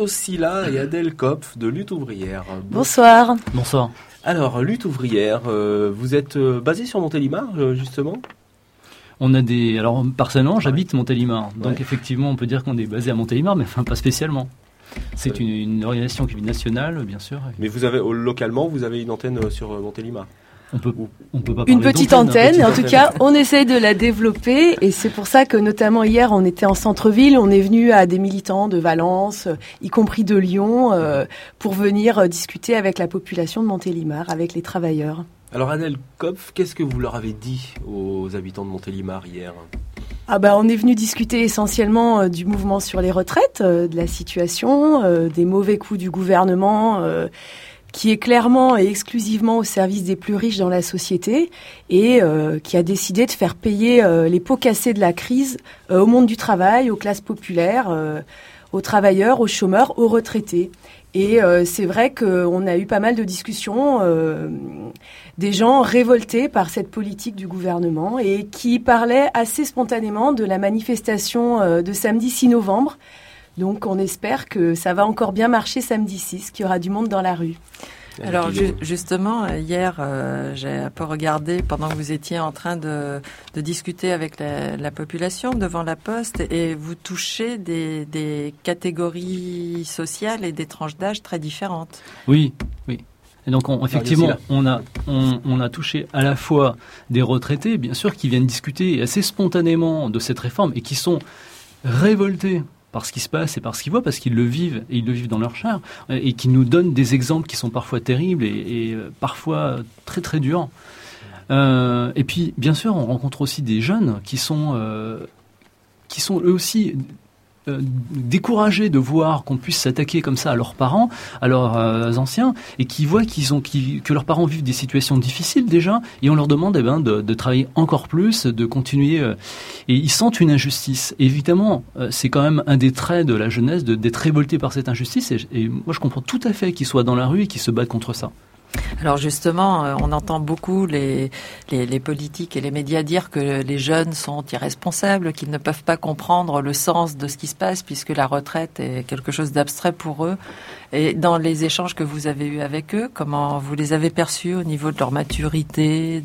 Christophe Silla et Adèle Kopf de Lutte ouvrière. Bonsoir. Bonsoir. Alors, Lutte ouvrière, vous êtes basé sur Montélimar, justement ? On a des... Alors, personnellement, j'habite Montélimar. Donc, effectivement, on peut dire qu'on est basé à Montélimar, mais enfin, pas spécialement. C'est une organisation qui est nationale, bien sûr. Mais vous avez, localement, vous avez une antenne sur Montélimar ? On peut pas une petite antenne, en tout cas, on essaye de la développer et c'est pour ça que notamment hier, on était en centre-ville, on est venu à des militants de Valence, y compris de Lyon, pour venir discuter avec la population de Montélimar, avec les travailleurs. Alors Adèle Kopf, qu'est-ce que vous leur avez dit aux habitants de Montélimar hier ? On est venu discuter essentiellement du mouvement sur les retraites, de la situation, des mauvais coups du gouvernement, qui est clairement et exclusivement au service des plus riches dans la société et qui a décidé de faire payer les pots cassés de la crise au monde du travail, aux classes populaires, aux travailleurs, aux chômeurs, aux retraités. Et c'est vrai qu'on a eu pas mal de discussions, des gens révoltés par cette politique du gouvernement et qui parlaient assez spontanément de la manifestation de samedi 6 novembre. Donc on espère que ça va encore bien marcher samedi 6, qu'il y aura du monde dans la rue. Alors justement, hier, j'ai un peu regardé pendant que vous étiez en train de discuter avec la population devant la poste et vous touchez des catégories sociales et des tranches d'âge très différentes. Oui. Et donc effectivement, on a touché à la fois des retraités, bien sûr, qui viennent discuter assez spontanément de cette réforme et qui sont révoltés par ce qui se passe et par ce qu'ils voient, parce qu'ils le vivent, et ils le vivent dans leur chair, et qui nous donnent des exemples qui sont parfois terribles et parfois très très durs. Et puis, bien sûr, on rencontre aussi des jeunes qui sont eux aussi découragés de voir qu'on puisse s'attaquer comme ça à leurs parents, à leurs anciens, et qui voient que leurs parents vivent des situations difficiles déjà, et on leur demande de travailler encore plus, de continuer, et ils sentent une injustice. Et évidemment, c'est quand même un des traits de la jeunesse d'être révolté par cette injustice, et moi je comprends tout à fait qu'ils soient dans la rue et qu'ils se battent contre ça. Alors justement, on entend beaucoup les politiques et les médias dire que les jeunes sont irresponsables, qu'ils ne peuvent pas comprendre le sens de ce qui se passe puisque la retraite est quelque chose d'abstrait pour eux. Et dans les échanges que vous avez eus avec eux, comment vous les avez perçus au niveau de leur maturité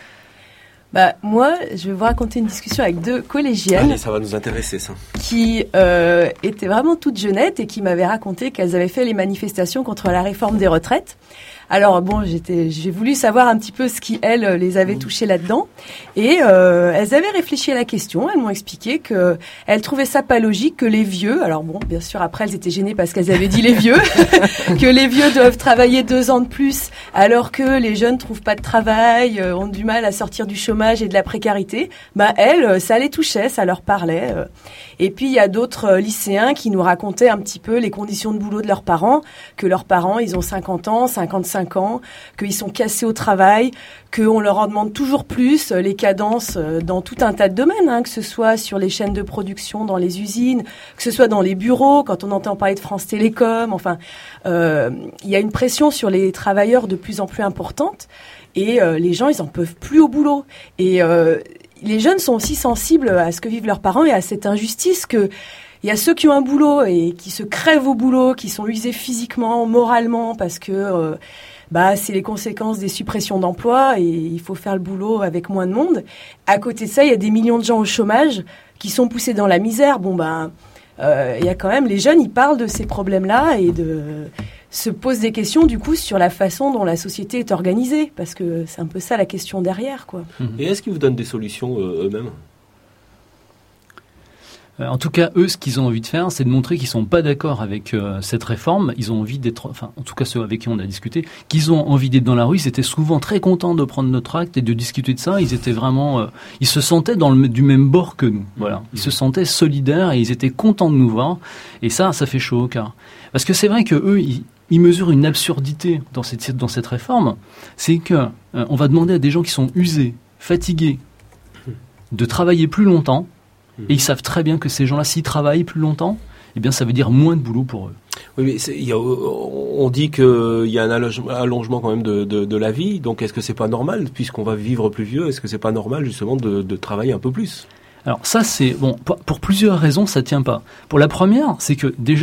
Moi, je vais vous raconter une discussion avec 2 collégiennes. Allez, ça va nous intéresser, ça. Qui étaient vraiment toutes jeunettes et qui m'avaient raconté qu'elles avaient fait les manifestations contre la réforme des retraites. Alors j'ai voulu savoir un petit peu ce qui, elles, les avait touchées là-dedans. Et elles avaient réfléchi à la question. Elles m'ont expliqué qu'elles trouvaient ça pas logique que les vieux, alors bon, bien sûr, après, elles étaient gênées parce qu'elles avaient dit les vieux, que les vieux doivent travailler 2 ans de plus, alors que les jeunes trouvent pas de travail, ont du mal à sortir du chômage et de la précarité. Elles, ça les touchait, ça leur parlait. Et puis, il y a d'autres lycéens qui nous racontaient un petit peu les conditions de boulot de leurs parents, que leurs parents, ils ont 50 ans, 55 ans, qu'ils sont cassés au travail, qu'on leur en demande toujours plus, les cadences dans tout un tas de domaines, que ce soit sur les chaînes de production, dans les usines, que ce soit dans les bureaux, quand on entend parler de France Télécom. Enfin, il y a une pression sur les travailleurs de plus en plus importante et les gens, ils en peuvent plus au boulot. Et les jeunes sont aussi sensibles à ce que vivent leurs parents et à cette injustice que il y a ceux qui ont un boulot et qui se crèvent au boulot, qui sont usés physiquement, moralement, parce que c'est les conséquences des suppressions d'emplois et il faut faire le boulot avec moins de monde. À côté de ça, il y a des millions de gens au chômage qui sont poussés dans la misère. Il y a quand même, les jeunes, ils parlent de ces problèmes-là et se posent des questions du coup sur la façon dont la société est organisée, parce que c'est un peu ça la question derrière, quoi. Et est-ce qu'ils vous donnent des solutions eux-mêmes ? En tout cas, eux, ce qu'ils ont envie de faire, c'est de montrer qu'ils sont pas d'accord avec cette réforme. Ils ont envie d'être, en tout cas ceux avec qui on a discuté, qu'ils ont envie d'être dans la rue. Ils étaient souvent très contents de prendre notre acte et de discuter de ça. Ils étaient vraiment, ils se sentaient du même bord que nous. Voilà, ils se sentaient solidaires et ils étaient contents de nous voir. Et ça fait chaud au cœur. Parce que c'est vrai que eux, ils mesurent une absurdité dans cette réforme. C'est que on va demander à des gens qui sont usés, fatigués, de travailler plus longtemps. Et ils savent très bien que ces gens-là, s'ils travaillent plus longtemps, eh bien, ça veut dire moins de boulot pour eux. Oui, mais on dit qu'il y a un allongement quand même de la vie. Donc, est-ce que c'est pas normal, puisqu'on va vivre plus vieux, est-ce que c'est pas normal justement de travailler un peu plus ? Alors ça, c'est bon pour plusieurs raisons, ça tient pas. Pour la première, c'est que déjà,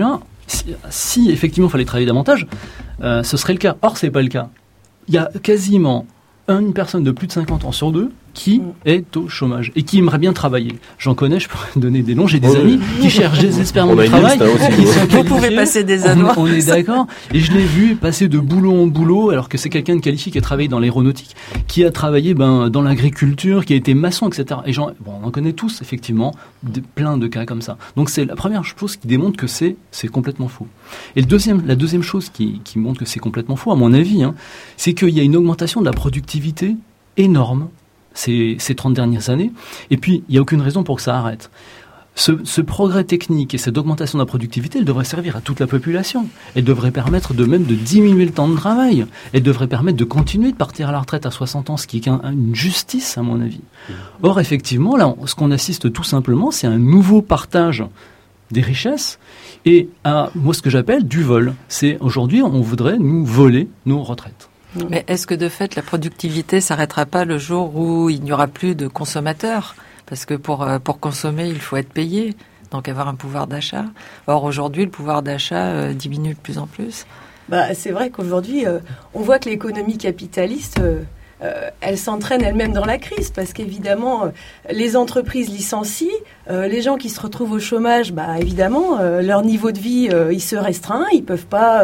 si effectivement il fallait travailler davantage, ce serait le cas. Or, c'est pas le cas. Il y a quasiment une personne de plus de 50 ans sur 2 qui est au chômage et qui aimerait bien travailler. J'en connais, je pourrais donner des noms, j'ai des amis qui cherchent désespérément du travail. Vous pouvez passer des années. On est d'accord. Et je l'ai vu passer de boulot en boulot, alors que c'est quelqu'un de qualifié qui a travaillé dans l'aéronautique, qui a travaillé dans l'agriculture, qui a été maçon, etc. Et on en connaît tous, effectivement, plein de cas comme ça. Donc c'est la première chose qui démontre que c'est complètement faux. Et la deuxième chose qui montre que c'est complètement faux, à mon avis, c'est qu'il y a une augmentation de la productivité énorme ces 30 dernières années. Et puis, il n'y a aucune raison pour que ça arrête. Ce progrès technique et cette augmentation de la productivité, elle devrait servir à toute la population. Elle devrait permettre de diminuer le temps de travail. Elle devrait permettre de continuer de partir à la retraite à 60 ans, ce qui est une justice, à mon avis. Or, effectivement, là, ce qu'on assiste tout simplement, c'est un nouveau partage des richesses et à, moi, ce que j'appelle du vol. C'est aujourd'hui, on voudrait nous voler nos retraites. Mais est-ce que de fait la productivité s'arrêtera pas le jour où il n'y aura plus de consommateurs ? Parce que pour consommer, il faut être payé, donc avoir un pouvoir d'achat. Or aujourd'hui, le pouvoir d'achat diminue de plus en plus. C'est vrai qu'aujourd'hui, on voit que l'économie capitaliste, elle s'entraîne elle-même dans la crise, parce qu'évidemment, les entreprises licencient, les gens qui se retrouvent au chômage, évidemment, leur niveau de vie, il se restreint, ils peuvent pas,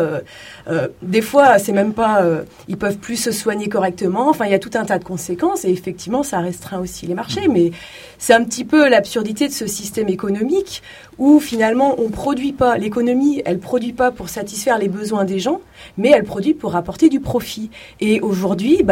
des fois, c'est même pas, ils peuvent plus se soigner correctement. Enfin, il y a tout un tas de conséquences, et effectivement, ça restreint aussi les marchés. Mais c'est un petit peu l'absurdité de ce système économique où finalement, on produit pas. L'économie, elle produit pas pour satisfaire les besoins des gens, mais elle produit pour apporter du profit. Et aujourd'hui,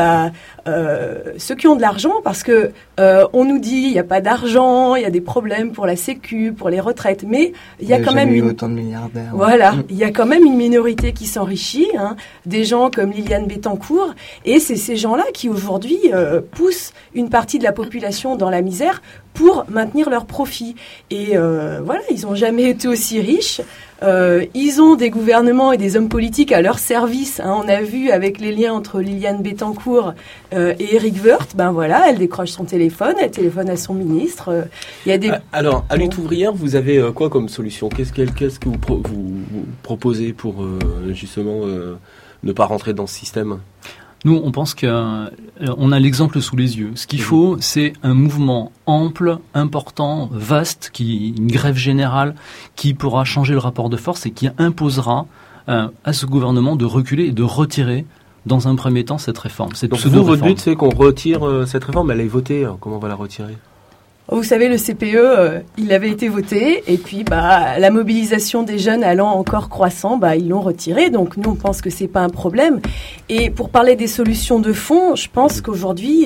ceux qui ont de l'argent, parce que on nous dit il n'y a pas d'argent, il y a des problèmes pour la sécu, pour les retraites, mais il y a quand même autant de milliardaires. Voilà, il y a quand même une minorité qui s'enrichit, des gens comme Liliane Bettencourt, et c'est ces gens-là qui aujourd'hui poussent une partie de la population dans la misère pour maintenir leurs profits. Et ils n'ont jamais été aussi riches. Ils ont des gouvernements et des hommes politiques à leur service. On a vu avec les liens entre Liliane Bettencourt et Éric Woerth, elle décroche son téléphone, elle téléphone à son ministre. Il y a des... Alors, à Lutte ouvrière, vous avez quoi comme solution ? Qu'est-ce que vous proposez pour justement ne pas rentrer dans ce système ? Nous, on pense qu'on a l'exemple sous les yeux. Ce qu'il faut, c'est un mouvement ample, important, vaste, une grève générale qui pourra changer le rapport de force et qui imposera à ce gouvernement de reculer et de retirer dans un premier temps cette réforme. Donc votre but, c'est qu'on retire cette réforme. Elle est votée. Comment on va la retirer ? Vous savez, le CPE, il avait été voté, et puis la mobilisation des jeunes allant encore croissant, ils l'ont retiré. Donc nous, on pense que c'est pas un problème. Et pour parler des solutions de fond, je pense qu'aujourd'hui,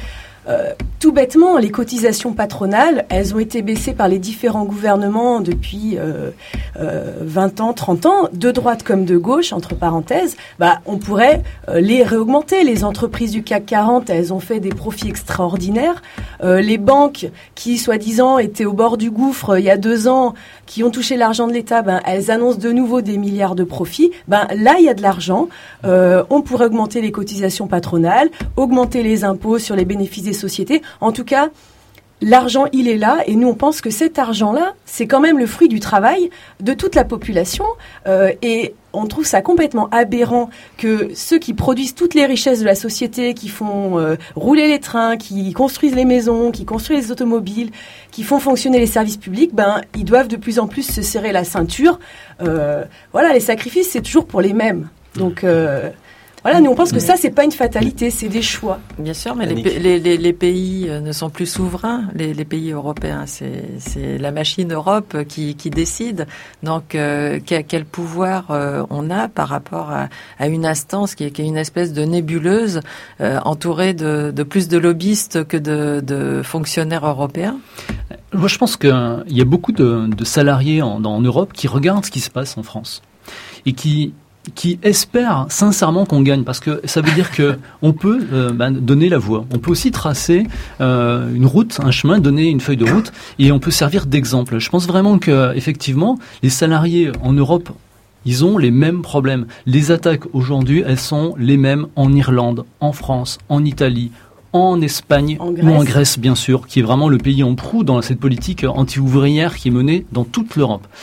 tout bêtement, les cotisations patronales, elles ont été baissées par les différents gouvernements depuis 20 ans, 30 ans, de droite comme de gauche, entre parenthèses. On pourrait les réaugmenter. Les entreprises du CAC 40, elles ont fait des profits extraordinaires. Les banques qui, soi-disant, étaient au bord du gouffre il y a 2 ans, qui ont touché l'argent de l'État, elles annoncent de nouveau des milliards de profits. Là, il y a de l'argent. On pourrait augmenter les cotisations patronales, augmenter les impôts sur les bénéfices des sociétés. En tout cas, l'argent, il est là, et nous, on pense que cet argent-là, c'est quand même le fruit du travail de toute la population, et on trouve ça complètement aberrant que ceux qui produisent toutes les richesses de la société, qui font rouler les trains, qui construisent les maisons, qui construisent les automobiles, qui font fonctionner les services publics, ils doivent de plus en plus se serrer la ceinture. Les sacrifices, c'est toujours pour les mêmes. Donc... nous on pense que ça, c'est pas une fatalité, c'est des choix. Bien sûr, mais les pays ne sont plus souverains, les pays européens. C'est la machine Europe qui décide. Donc, quel pouvoir on a par rapport à une instance qui est une espèce de nébuleuse entourée de plus de lobbyistes que de fonctionnaires européens? Moi, je pense qu'il y a beaucoup de salariés en Europe qui regardent ce qui se passe en France et qui espèrent sincèrement qu'on gagne, parce que ça veut dire que on peut donner la voie, on peut aussi tracer une route, un chemin, donner une feuille de route, et on peut servir d'exemple. Je pense vraiment que effectivement les salariés en Europe, ils ont les mêmes problèmes. Les attaques aujourd'hui, elles sont les mêmes en Irlande, en France, en Italie, en Espagne ou en Grèce, bien sûr, qui est vraiment le pays en proue dans cette politique anti-ouvrière qui est menée dans toute l'Europe.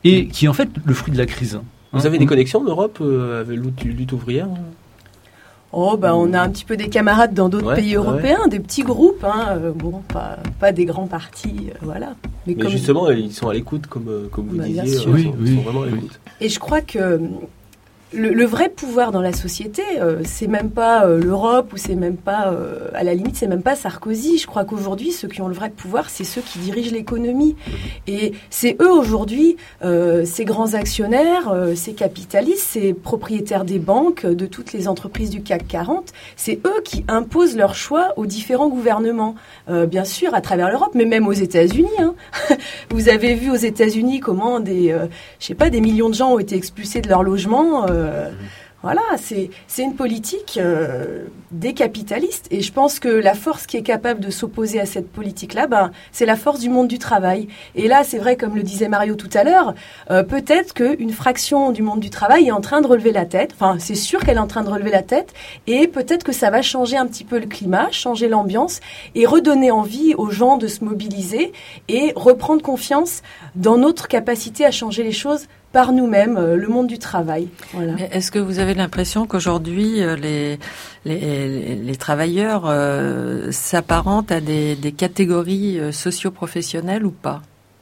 et qui est en fait le fruit de la crise. Vous avez des connexions en Europe avec lutte ouvrière ? On a un petit peu des camarades dans d'autres pays européens, des petits groupes, pas des grands partis, voilà. Mais justement, ils sont à l'écoute, comme vous disiez, ils sont vraiment à l'écoute. Et je crois que le vrai pouvoir dans la société, c'est même pas l'Europe, ou c'est même pas, à la limite, c'est même pas Sarkozy. Je crois qu'aujourd'hui, ceux qui ont le vrai pouvoir, c'est ceux qui dirigent l'économie. Et c'est eux aujourd'hui, ces grands actionnaires, ces capitalistes, ces propriétaires des banques, de toutes les entreprises du CAC 40, c'est eux qui imposent leurs choix aux différents gouvernements. Bien sûr, à travers l'Europe, mais même aux États-Unis. Vous avez vu aux États-Unis comment des millions de gens ont été expulsés de leur logement. Voilà, c'est une politique des capitalistes, et je pense que la force qui est capable de s'opposer à cette politique-là, c'est la force du monde du travail. Et là, c'est vrai, comme le disait Mario tout à l'heure, peut-être qu'une fraction du monde du travail est en train de relever la tête. Enfin, c'est sûr qu'elle est en train de relever la tête, et peut-être que ça va changer un petit peu le climat, changer l'ambiance, et redonner envie aux gens de se mobiliser et reprendre confiance dans notre capacité à changer les choses par nous-mêmes, le monde du travail. Voilà. Mais est-ce que vous avez l'impression qu'aujourd'hui, les travailleurs s'apparentent à des catégories socio-professionnelles ou pas ?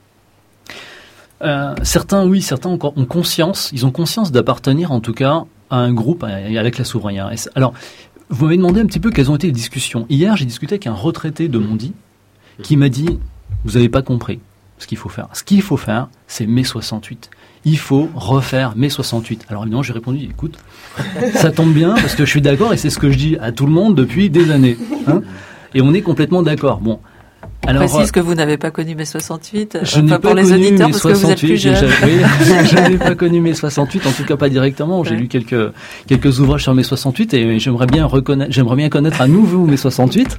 Certains, oui, certains ont conscience, ils ont conscience d'appartenir en tout cas à un groupe, à la classe ouvrière. Alors, vous m'avez demandé un petit peu quelles ont été les discussions. Hier, j'ai discuté avec un retraité de Mondi qui m'a dit « Vous n'avez pas compris ce qu'il faut faire. Ce qu'il faut faire, c'est mai 68. Il faut refaire mai 68. » Alors évidemment, j'ai répondu, écoute, ça tombe bien parce que je suis d'accord et c'est ce que je dis à tout le monde depuis des années. Et on est complètement d'accord. Bon. Alors, précise que vous n'avez pas connu mai 68. Je n'ai pas pour les connu auditeurs mai parce que vous êtes plus jeune. Je n'ai pas connu mai 68, en tout cas pas directement. J'ai lu quelques ouvrages sur mai 68 et j'aimerais bien connaître à nouveau mai 68.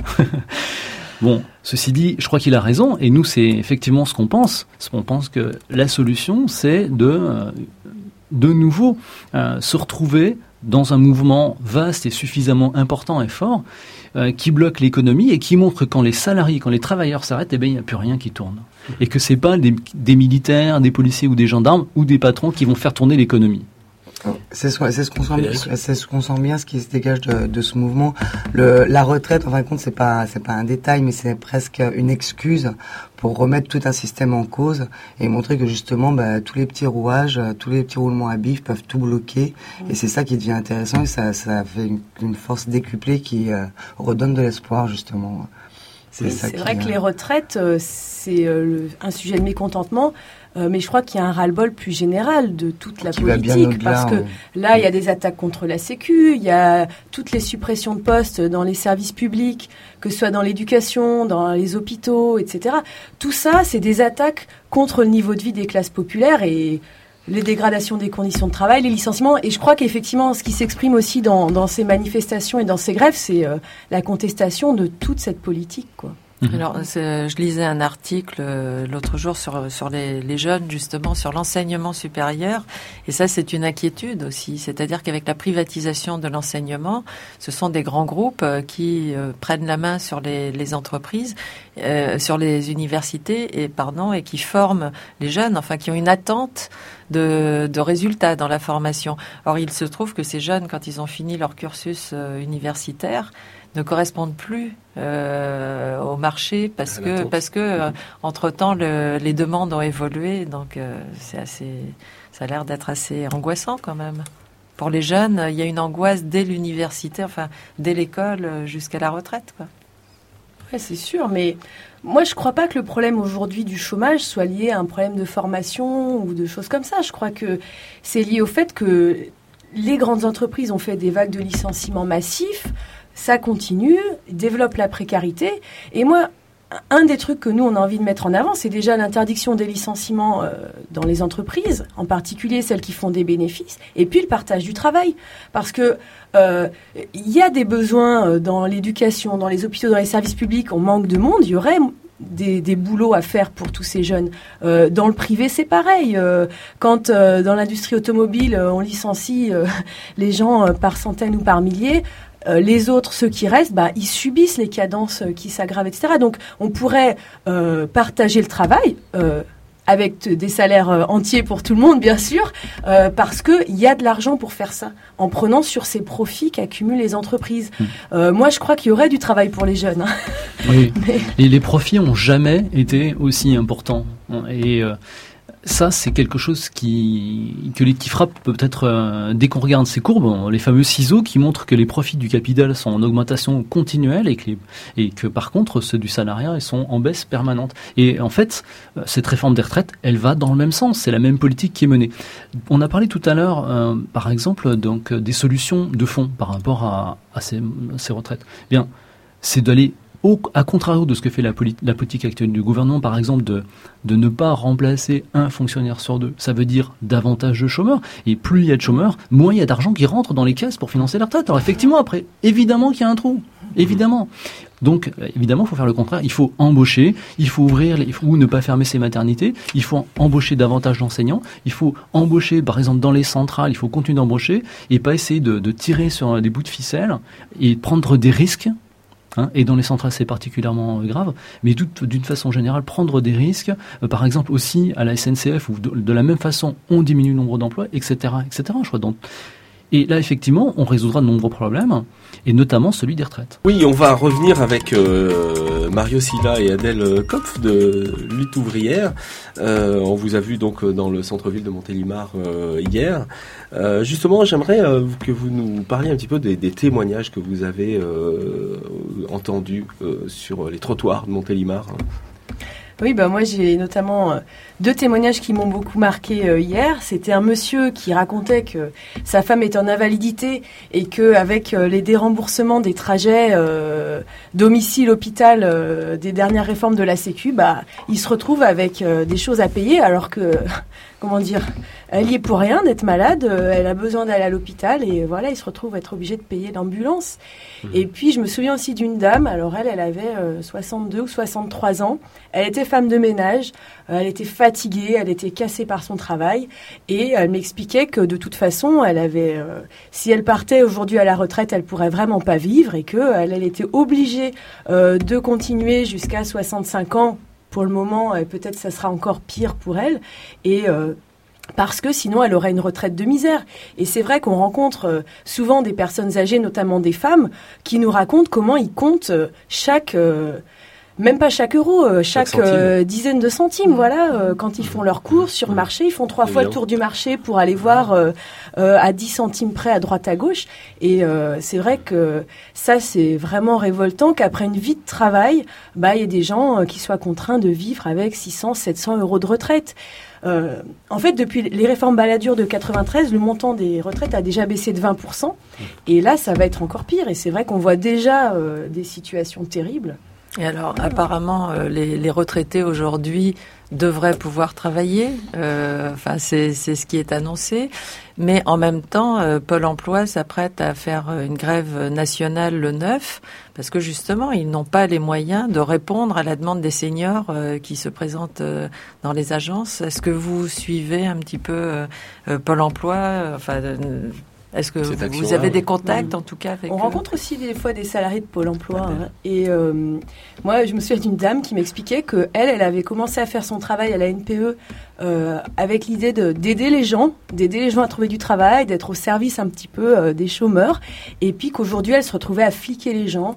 Bon, ceci dit, je crois qu'il a raison, et nous, c'est effectivement ce qu'on pense. On pense que la solution, c'est de nouveau se retrouver dans un mouvement vaste et suffisamment important et fort qui bloque l'économie et qui montre que quand les salariés, quand les travailleurs s'arrêtent, il n'y a plus rien qui tourne. Et que c'est pas des militaires, des policiers ou des gendarmes ou des patrons qui vont faire tourner l'économie. C'est ce qu'on sent bien, ce qui se dégage de ce mouvement. La retraite, en fin de compte, c'est pas un détail, mais c'est presque une excuse pour remettre tout un système en cause et montrer que justement, tous les petits rouages, tous les petits roulements à bif peuvent tout bloquer. Et c'est ça qui devient intéressant et ça fait une force décuplée qui redonne de l'espoir, justement. C'est vrai que les retraites, c'est un sujet de mécontentement. Mais je crois qu'il y a un ras-le-bol plus général de toute la politique, parce que là, il y a des attaques contre la Sécu, il y a toutes les suppressions de postes dans les services publics, que ce soit dans l'éducation, dans les hôpitaux, etc. Tout ça, c'est des attaques contre le niveau de vie des classes populaires et les dégradations des conditions de travail, les licenciements. Et je crois qu'effectivement, ce qui s'exprime aussi dans ces manifestations et dans ces grèves, c'est la contestation de toute cette politique, quoi. Alors, je lisais un article l'autre jour sur les jeunes, justement, sur l'enseignement supérieur. Et ça, c'est une inquiétude aussi. C'est-à-dire qu'avec la privatisation de l'enseignement, ce sont des grands groupes qui prennent la main sur les entreprises, sur les universités, et qui forment les jeunes, enfin, qui ont une attente de résultats dans la formation. Or, il se trouve que ces jeunes, quand ils ont fini leur cursus universitaire, ne correspondent plus au marché parce que entre-temps les demandes ont évolué, donc ça a l'air d'être assez angoissant quand même. Pour les jeunes, il y a une angoisse dès l'université, enfin dès l'école jusqu'à la retraite, quoi. Ouais, c'est sûr, mais moi je crois pas que le problème aujourd'hui du chômage soit lié à un problème de formation ou de choses comme ça. Je crois que c'est lié au fait que les grandes entreprises ont fait des vagues de licenciements massifs. Ça continue, développe la précarité. Et moi, un des trucs que nous, on a envie de mettre en avant, c'est déjà l'interdiction des licenciements dans les entreprises, en particulier celles qui font des bénéfices, et puis le partage du travail. Parce que il y a des besoins dans l'éducation, dans les hôpitaux, dans les services publics, on manque de monde, il y aurait des boulots à faire pour tous ces jeunes. Dans le privé, c'est pareil. Quand dans l'industrie automobile, on licencie les gens par centaines ou par milliers, les autres, ceux qui restent, ils subissent les cadences qui s'aggravent, etc. Donc, on pourrait partager le travail avec des salaires entiers pour tout le monde, bien sûr, parce qu'il y a de l'argent pour faire ça, en prenant sur ces profits qu'accumulent les entreprises. Moi, je crois qu'il y aurait du travail pour les jeunes. Oui. Mais... les profits n'ont jamais été aussi importants. Et ça, c'est quelque chose qui frappe peut-être dès qu'on regarde ces courbes, les fameux ciseaux qui montrent que les profits du capital sont en augmentation continuelle et que par contre ceux du salariat ils sont en baisse permanente. Et en fait, cette réforme des retraites, elle va dans le même sens. C'est la même politique qui est menée. On a parlé tout à l'heure, par exemple, donc des solutions de fond par rapport à ces retraites. Bien, c'est d'aller à contrario de ce que fait la politique actuelle du gouvernement, par exemple, de ne pas remplacer un fonctionnaire sur 2. Ça veut dire davantage de chômeurs. Et plus il y a de chômeurs, moins il y a d'argent qui rentre dans les caisses pour financer la retraite. Alors effectivement, après, évidemment qu'il y a un trou. Évidemment. Donc, évidemment, il faut faire le contraire. Il faut embaucher, il faut ouvrir ou ne pas fermer ses maternités. Il faut embaucher davantage d'enseignants. Il faut embaucher, par exemple, dans les centrales, il faut continuer d'embaucher et pas essayer de tirer sur des bouts de ficelle et prendre des risques. Et dans les centrales, c'est particulièrement grave. Mais d'une façon générale, prendre des risques, par exemple aussi à la SNCF, où de la même façon, on diminue le nombre d'emplois, etc., etc. Je crois. Donc, et là, effectivement, on résoudra de nombreux problèmes, et notamment celui des retraites. Oui, on va revenir avec Mario Sylla et Adèle Kopf de Lutte ouvrière. On vous a vu donc dans le centre-ville de Montélimar hier. Justement, j'aimerais que vous nous parliez un petit peu des témoignages que vous avez entendus sur les trottoirs de Montélimar. Oui, moi j'ai notamment 2 témoignages qui m'ont beaucoup marqué hier. C'était un monsieur qui racontait que sa femme est en invalidité et que avec les déremboursements des trajets domicile-hôpital des dernières réformes de la Sécu, il se retrouve avec des choses à payer alors que, elle y est pour rien d'être malade, elle a besoin d'aller à l'hôpital et voilà, il se retrouve à être obligé de payer l'ambulance. Et puis je me souviens aussi d'une dame, alors elle avait 62 ou 63 ans, elle était femme de ménage, elle était fatiguée, elle était cassée par son travail et elle m'expliquait que de toute façon, elle avait, si elle partait aujourd'hui à la retraite, elle pourrait vraiment pas vivre et que elle était obligée de continuer jusqu'à 65 ans. Pour le moment, peut-être ça sera encore pire pour elle. Et parce que sinon, elle aurait une retraite de misère. Et c'est vrai qu'on rencontre souvent des personnes âgées, notamment des femmes, qui nous racontent comment ils comptent même pas chaque euro, chaque dizaine de centimes. Quand ils font leurs courses sur le marché, ils font 3 fois le tour du marché pour aller voir à 10 centimes près à droite à gauche. Et c'est vrai que ça, c'est vraiment révoltant qu'après une vie de travail, il y ait des gens qui soient contraints de vivre avec 600, 700 euros de retraite. En fait, depuis les réformes Balladur de 93, le montant des retraites a déjà baissé de 20%. Et là, ça va être encore pire. Et c'est vrai qu'on voit déjà des situations terribles. Et alors, apparemment, les retraités aujourd'hui devraient pouvoir travailler. C'est ce qui est annoncé. Mais en même temps, Pôle emploi s'apprête à faire une grève nationale le 9 parce que justement, ils n'ont pas les moyens de répondre à la demande des seniors qui se présentent dans les agences. Est-ce que vous suivez un petit peu Pôle emploi est-ce que vous avez des contacts, en tout cas, avec... On rencontre aussi des fois des salariés de Pôle emploi. Et moi, je me souviens d'une dame qui m'expliquait qu'elle avait commencé à faire son travail à la NPE avec l'idée d'aider les gens à trouver du travail, d'être au service un petit peu des chômeurs. Et puis qu'aujourd'hui, elle se retrouvait à fliquer les gens,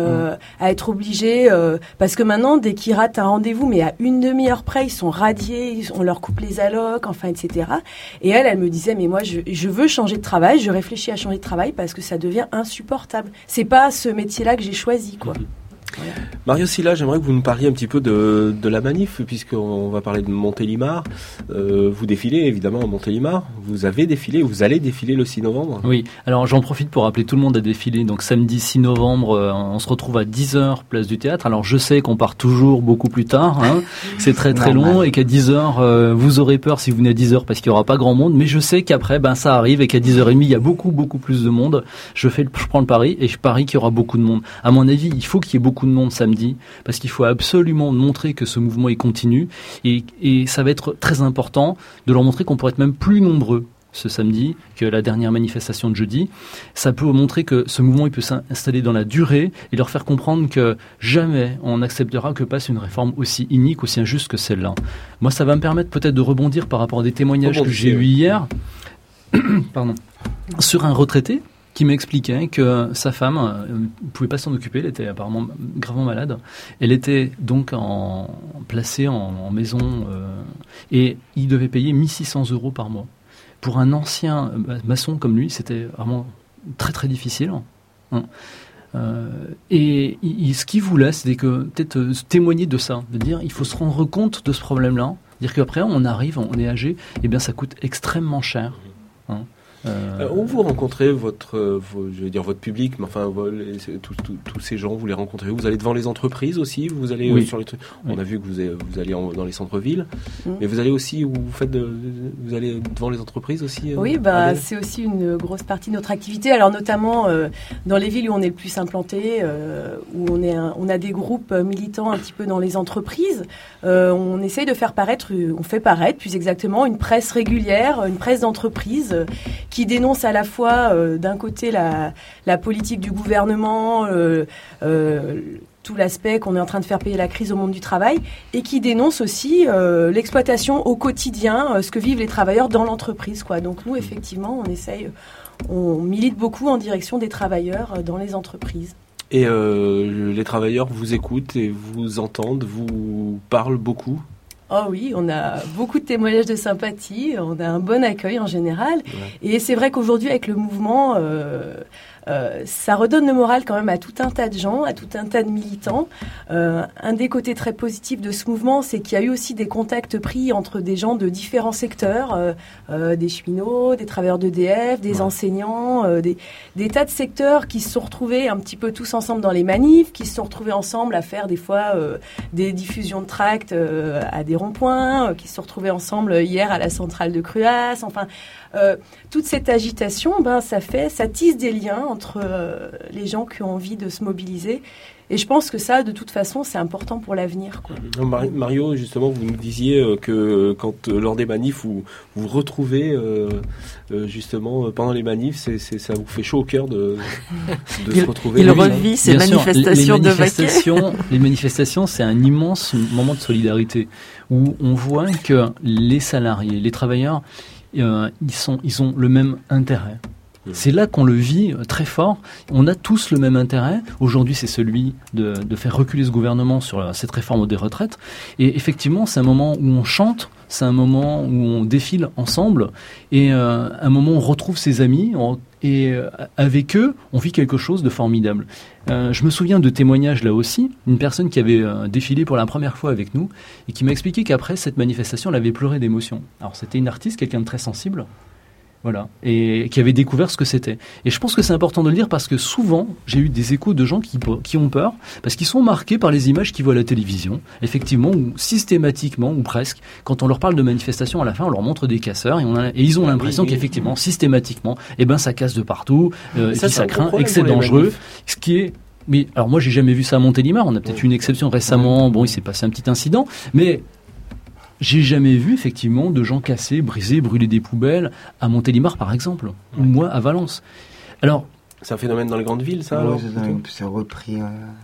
à être obligée... parce que maintenant, dès qu'ils ratent un rendez-vous, mais à une demi-heure près, ils sont radiés, on leur coupe les allocs, etc. Et elle me disait, mais moi, je veux changer de travail. Je réfléchis à changer de travail parce que ça devient insupportable. C'est pas ce métier-là que j'ai choisi, quoi. Voilà. Mario Sylla, j'aimerais que vous nous parliez un petit peu de la manif, puisqu'on va parler de Montélimar. Vous défilez évidemment à Montélimar. Vous avez défilé, vous allez défiler le 6 novembre. Oui, alors j'en profite pour rappeler tout le monde à défiler. Donc samedi 6 novembre, on se retrouve à 10h, place du Théâtre. Alors je sais qu'on part toujours beaucoup plus tard, c'est très très long, et qu'à 10h, vous aurez peur si vous venez à 10h parce qu'il n'y aura pas grand monde. Mais je sais qu'après, ça arrive et qu'à 10h30, il y a beaucoup plus de monde. Je prends le pari et je parie qu'il y aura beaucoup de monde. À mon avis, il faut qu'il y ait beaucoup de monde samedi, parce qu'il faut absolument montrer que ce mouvement est continu, et ça va être très important de leur montrer qu'on pourrait être même plus nombreux ce samedi que la dernière manifestation de jeudi. Ça peut montrer que ce mouvement il peut s'installer dans la durée et leur faire comprendre que jamais on n'acceptera que passe une réforme aussi inique, aussi injuste que celle-là. Moi, ça va me permettre peut-être de rebondir par rapport à des témoignages que j'ai eus hier pardon, sur un retraité qui m'expliquait que sa femme ne pouvait pas s'en occuper, elle était apparemment gravement malade. Elle était donc placée en maison et il devait payer 1 600 € par mois. Pour un ancien maçon comme lui, c'était vraiment très très difficile. Et ce qu'il voulait, c'était que peut-être témoigner de ça, de dire il faut se rendre compte de ce problème-là, dire qu'après on arrive, on est âgé, et bien ça coûte extrêmement cher. Où vous rencontrez votre public, mais enfin tous ces gens, vous les rencontrez où? Vous allez devant les entreprises aussi, vous allez sur les trucs. On a vu que vous allez dans les centres-villes, mais vous allez aussi où vous allez devant les entreprises aussi. Oui, c'est aussi une grosse partie de notre activité. Alors notamment dans les villes où on est le plus implanté, où on a des groupes militants un petit peu dans les entreprises. On essaye de faire paraître, plus exactement, une presse régulière, une presse d'entreprise. Qui dénonce à la fois d'un côté la politique du gouvernement, tout l'aspect qu'on est en train de faire payer la crise au monde du travail, et qui dénonce aussi l'exploitation au quotidien, ce que vivent les travailleurs dans l'entreprise, quoi. Donc nous, effectivement, on milite beaucoup en direction des travailleurs dans les entreprises. Et les travailleurs vous écoutent et vous entendent, vous parlent beaucoup? Oh oui, on a beaucoup de témoignages de sympathie, on a un bon accueil en général. Ouais. Et c'est vrai qu'aujourd'hui, avec le mouvement, ça redonne le moral quand même à tout un tas de gens, à tout un tas de militants. Un des côtés très positifs de ce mouvement, c'est qu'il y a eu aussi des contacts pris entre des gens de différents secteurs, des cheminots, des travailleurs d'EDF, des enseignants, des tas de secteurs qui se sont retrouvés un petit peu tous ensemble dans les manifs, qui se sont retrouvés ensemble à faire des fois des diffusions de tracts à des ronds-points, qui se sont retrouvés ensemble hier à la centrale de Cruas. Enfin, toute cette agitation, ça tisse des liens entre les gens qui ont envie de se mobiliser. Et je pense que ça, de toute façon, c'est important pour l'avenir, quoi. Mario, justement, vous nous disiez que quand lors des manifs, vous retrouvez justement pendant les manifs, ça vous fait chaud au cœur de se retrouver. Il revit ces manifestations de vaquer. Les manifestations, c'est un immense moment de solidarité où on voit que les salariés, les travailleurs, ils ont le même intérêt. C'est là qu'on le vit très fort. On a tous le même intérêt. Aujourd'hui, c'est celui de faire reculer ce gouvernement sur cette réforme des retraites. Et effectivement, c'est un moment où on chante, c'est un moment où on défile ensemble, et un moment où on retrouve ses amis, et avec eux, on vit quelque chose de formidable. Je me souviens de témoignages là aussi, une personne qui avait défilé pour la première fois avec nous, et qui m'a expliqué qu'après cette manifestation, elle avait pleuré d'émotion. Alors c'était une artiste, quelqu'un de très sensible, voilà, et qui avait découvert ce que c'était. Et je pense que c'est important de le dire parce que souvent, j'ai eu des échos de gens qui ont peur, parce qu'ils sont marqués par les images qu'ils voient à la télévision, effectivement, ou systématiquement, ou presque, quand on leur parle de manifestations, à la fin, on leur montre des casseurs, et ils ont l'impression qu'effectivement, systématiquement, ça casse de partout, ça craint, et que c'est dangereux, ce qui est... Mais alors moi, j'ai jamais vu ça à Montélimar, on a peut-être une exception récemment, il s'est passé un petit incident, mais... J'ai jamais vu, effectivement, de gens casser, briser, brûler des poubelles à Montélimar, par exemple, ou moi, à Valence. Alors, c'est un phénomène dans les grandes villes, ça? C'est repris...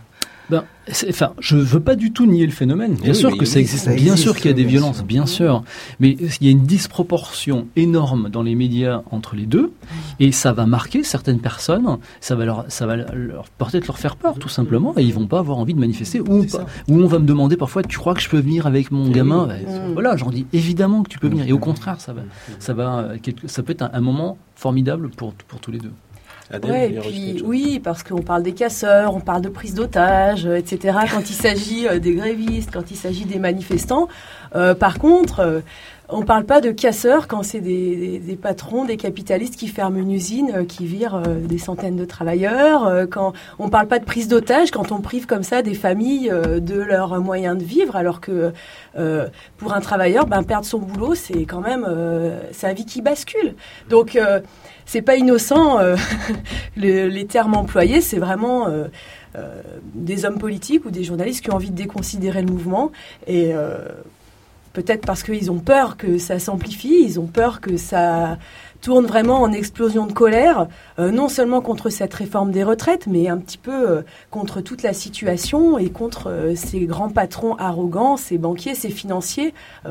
je veux pas du tout nier le phénomène. Bien sûr que ça existe. Bien sûr qu'il y a des violences, bien sûr. Mais il y a une disproportion énorme dans les médias entre les deux, et ça va marquer certaines personnes. Ça va peut-être leur faire peur, tout simplement, et ils vont pas avoir envie de manifester. Ou on va me demander parfois, tu crois que je peux venir avec mon gamin? Voilà, j'en dis évidemment que tu peux venir. Et au contraire, ça peut être un moment formidable pour tous les deux. Ouais, et puis, oui, parce qu'on parle des casseurs, on parle de prise d'otages, etc. quand il s'agit des grévistes, quand il s'agit des manifestants. Par contre, on ne parle pas de casseurs quand c'est des patrons, des capitalistes qui ferment une usine, qui virent des centaines de travailleurs. Quand on ne parle pas de prise d'otages quand on prive comme ça des familles de leurs moyens de vivre, alors que pour un travailleur, perdre son boulot, c'est quand même sa vie qui bascule. Donc c'est pas innocent, les termes employés, c'est vraiment des hommes politiques ou des journalistes qui ont envie de déconsidérer le mouvement, et peut-être parce qu'ils ont peur que ça s'amplifie, ils ont peur que ça tourne vraiment en explosion de colère, non seulement contre cette réforme des retraites, mais un petit peu contre toute la situation et contre ces grands patrons arrogants, ces banquiers, ces financiers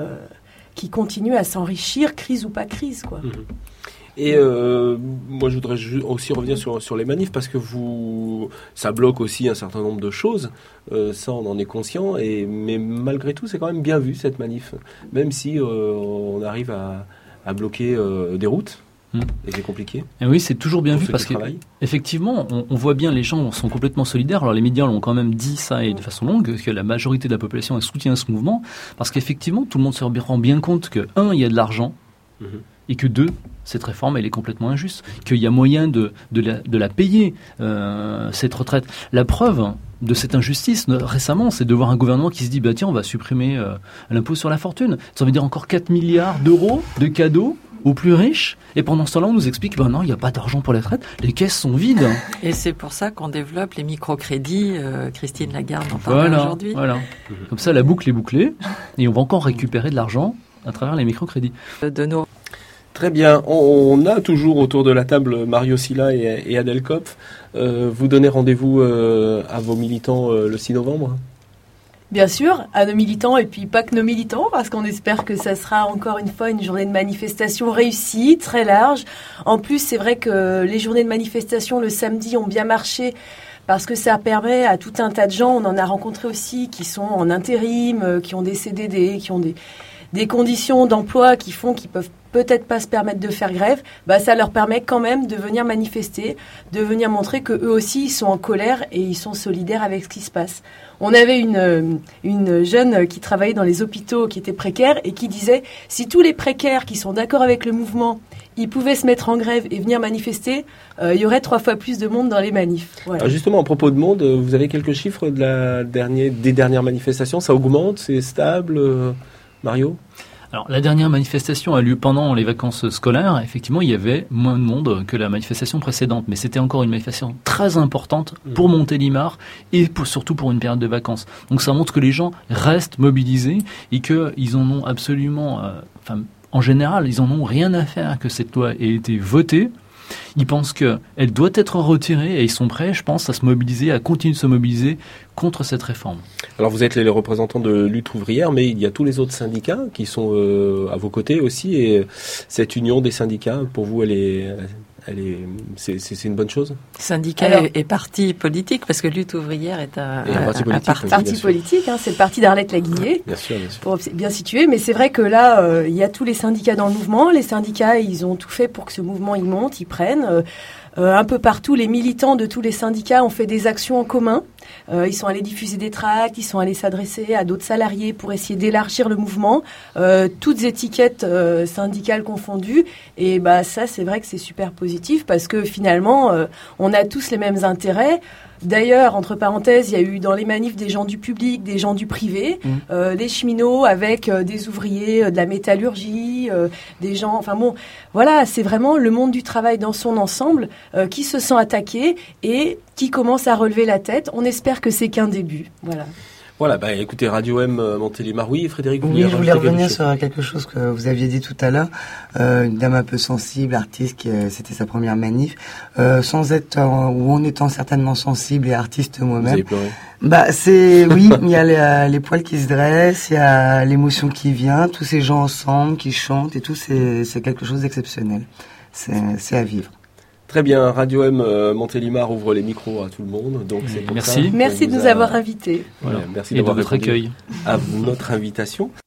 qui continuent à s'enrichir, crise ou pas crise, quoi. Et moi, je voudrais aussi revenir sur les manifs parce que ça bloque aussi un certain nombre de choses. Ça, on en est conscient. Mais malgré tout, c'est quand même bien vu cette manif, même si on arrive à bloquer des routes. Et c'est compliqué. Et oui, c'est toujours bien vu parce qu'effectivement, on voit bien les gens sont complètement solidaires. Alors les médias l'ont quand même dit ça et de façon longue, que la majorité de la population soutient ce mouvement parce qu'effectivement, tout le monde se rend bien compte que, il y a de l'argent et que 2, cette réforme, elle est complètement injuste, qu'il y a moyen de la payer, cette retraite. La preuve de cette injustice, récemment, c'est de voir un gouvernement qui se dit, tiens, on va supprimer l'impôt sur la fortune. Ça veut dire encore 4 milliards d'euros de cadeaux aux plus riches. Et pendant ce temps-là, on nous explique, non, il n'y a pas d'argent pour les retraites, les caisses sont vides. Et c'est pour ça qu'on développe les microcrédits. Christine Lagarde en parle aujourd'hui. Voilà. Comme ça, la boucle est bouclée, et on va encore récupérer de l'argent à travers les microcrédits. Très bien. On a toujours autour de la table Mario Sylla et Adèle Kopf. Vous donnez rendez-vous à vos militants le 6 novembre ? Bien sûr, à nos militants et puis pas que nos militants, parce qu'on espère que ça sera encore une fois une journée de manifestation réussie, très large. En plus, c'est vrai que les journées de manifestation le samedi ont bien marché parce que ça permet à tout un tas de gens, on en a rencontré aussi, qui sont en intérim, qui ont des CDD, qui ont des conditions d'emploi qui font qu'ils peuvent peut-être pas se permettre de faire grève, ça leur permet quand même de venir manifester, de venir montrer que eux aussi ils sont en colère et ils sont solidaires avec ce qui se passe. On avait une jeune qui travaillait dans les hôpitaux qui était précaire et qui disait si tous les précaires qui sont d'accord avec le mouvement, ils pouvaient se mettre en grève et venir manifester, il y aurait 3 fois plus de monde dans les manifs. Voilà. Alors justement, à propos de monde, vous avez quelques chiffres des dernières manifestations, ça augmente, c'est stable, Mario ? Alors, la dernière manifestation a lieu pendant les vacances scolaires. Effectivement, il y avait moins de monde que la manifestation précédente. Mais c'était encore une manifestation très importante pour Montélimar et surtout pour une période de vacances. Donc, ça montre que les gens restent mobilisés et qu'ils en ont absolument... en général, ils en ont rien à faire que cette loi ait été votée. Ils pensent qu'elle doit être retirée et ils sont prêts, je pense, à se mobiliser, à continuer de se mobiliser contre cette réforme. Alors vous êtes les représentants de Lutte ouvrière, mais il y a tous les autres syndicats qui sont à vos côtés aussi. Et cette union des syndicats, pour vous, c'est une bonne chose ? Syndicat et parti politique, parce que Lutte ouvrière est un parti politique. C'est le parti d'Arlette Laguillet, bien sûr. Pour bien situer. Mais c'est vrai que là, il y a tous les syndicats dans le mouvement. Les syndicats, ils ont tout fait pour que ce mouvement il monte, il prenne. Un peu partout, les militants de tous les syndicats ont fait des actions en commun. Ils sont allés diffuser des tracts, ils sont allés s'adresser à d'autres salariés pour essayer d'élargir le mouvement, toutes étiquettes syndicales confondues. Et ça, c'est vrai que c'est super positif parce que finalement, on a tous les mêmes intérêts. D'ailleurs, entre parenthèses, il y a eu dans les manifs des gens du public, des gens du privé, des cheminots avec des ouvriers de la métallurgie, des gens... Enfin bon, voilà, c'est vraiment le monde du travail dans son ensemble qui se sent attaqué et qui commence à relever la tête. On espère que c'est qu'un début. Voilà, écoutez, Radio M Montélimar, oui, Frédéric, vous je voulais revenir sur quelque chose que vous aviez dit tout à l'heure. Une dame un peu sensible, artiste, c'était sa première manif, sans être, ou en étant certainement sensible et artiste moi-même. Vous avez pleuré ? Oui, il y a les poils qui se dressent, il y a l'émotion qui vient, tous ces gens ensemble qui chantent et tout, c'est quelque chose d'exceptionnel. C'est à vivre. Très bien, Radio M Montélimar ouvre les micros à tout le monde. Donc c'est merci. Merci de nous avoir invités. Voilà. Merci d'avoir répondu accueil à notre invitation.